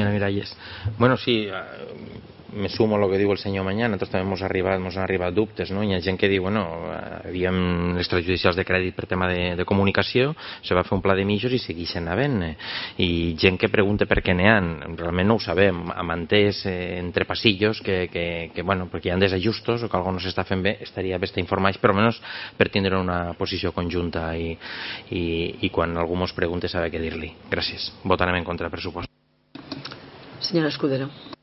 Miralles. Bueno, sí, me sumo a lo que diu el senyor Mañana. Nosaltres també ens han arribat dubtes, no? Hi ha gent que diu, bueno, havíem les extrajudicials de crèdit per tema de comunicació, se va fer un pla de mitjos i segueixen havent, i gent que pregunta per què n'hi ha, realment no ho sabem, amb entès entre passillos que bueno, perquè hi ha desajustos o que algú no s'està fent bé, estaria bé estar informats, però almenys per tindre una posició conjunta i quan algú ens pregunte saber què dir-li. Gràcies. Votarem en contra del pressupost. Senyora Escudero.